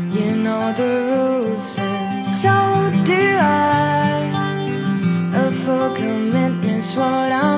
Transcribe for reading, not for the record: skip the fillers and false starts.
You know the rules, and so do I. A full commitment's what I'm